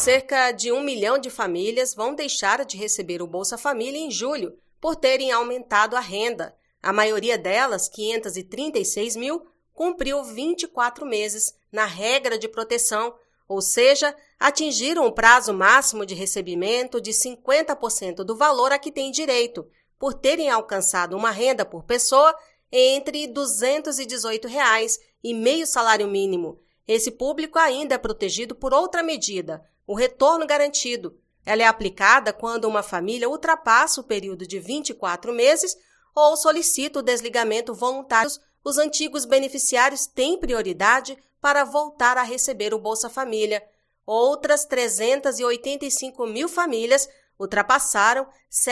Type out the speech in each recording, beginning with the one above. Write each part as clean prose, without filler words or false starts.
Cerca de 1 milhão de famílias vão deixar de receber o Bolsa Família em julho por terem aumentado a renda. A maioria delas, 536 mil, cumpriu 24 meses na regra de proteção, ou seja, atingiram o prazo máximo de recebimento de 50% do valor a que têm direito, por terem alcançado uma renda por pessoa entre R$ 218 e meio salário mínimo. Esse público ainda é protegido por outra medida, o retorno garantido. Ela é aplicada quando uma família ultrapassa o período de 24 meses ou solicita o desligamento voluntário. Os antigos beneficiários têm prioridade para voltar a receber o Bolsa Família. Outras 385 mil famílias ultrapassaram R$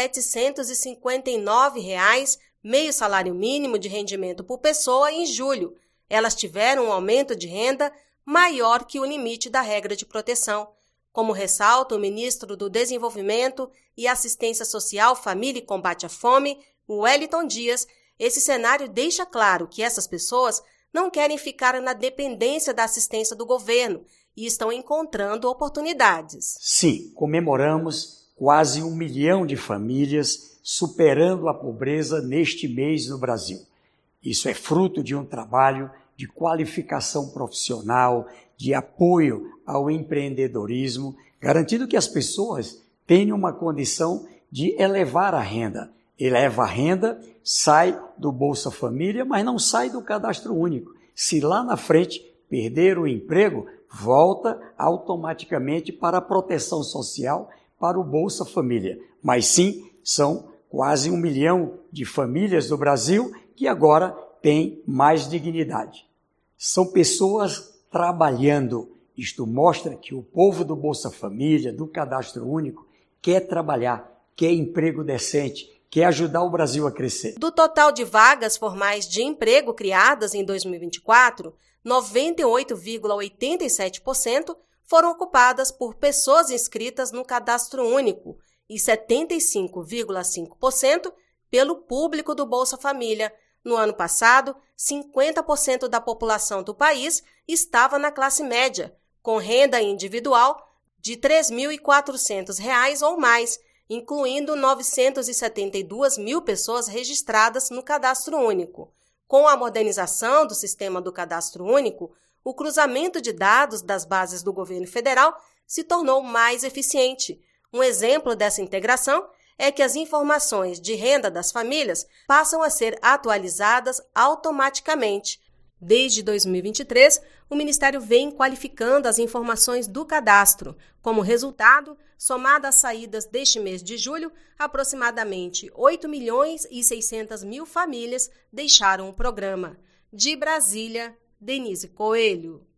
759, meio salário mínimo de rendimento por pessoa em julho. Elas tiveram um aumento de renda maior que o limite da regra de proteção. Como ressalta o ministro do Desenvolvimento e Assistência Social, Família e Combate à Fome, Wellington Dias, esse cenário deixa claro que essas pessoas não querem ficar na dependência da assistência do governo e estão encontrando oportunidades. Sim, comemoramos quase 1 milhão de famílias superando a pobreza neste mês no Brasil. Isso é fruto de um trabalho de qualificação profissional, de apoio ao empreendedorismo, garantindo que as pessoas tenham uma condição de elevar a renda. Eleva a renda, sai do Bolsa Família, mas não sai do Cadastro Único. Se lá na frente perder o emprego, volta automaticamente para a proteção social, para o Bolsa Família. Mas sim, são quase 1 milhão de famílias do Brasil que agora têm mais dignidade. São pessoas trabalhando. Isto mostra que o povo do Bolsa Família, do Cadastro Único, quer trabalhar, quer emprego decente, quer ajudar o Brasil a crescer. Do total de vagas formais de emprego criadas em 2024, 98,87% foram ocupadas por pessoas inscritas no Cadastro Único e 75,5% pelo público do Bolsa Família. No ano passado, 50% da população do país estava na classe média, com renda individual de R$ 3.400 ou mais, incluindo 972 mil pessoas registradas no Cadastro Único. Com a modernização do sistema do Cadastro Único, o cruzamento de dados das bases do governo federal se tornou mais eficiente. Um exemplo dessa integração é que as informações de renda das famílias passam a ser atualizadas automaticamente. Desde 2023, o Ministério vem qualificando as informações do cadastro. Como resultado, somado às saídas deste mês de julho, aproximadamente 8.600.000 famílias deixaram o programa. De Brasília, Denise Coelho.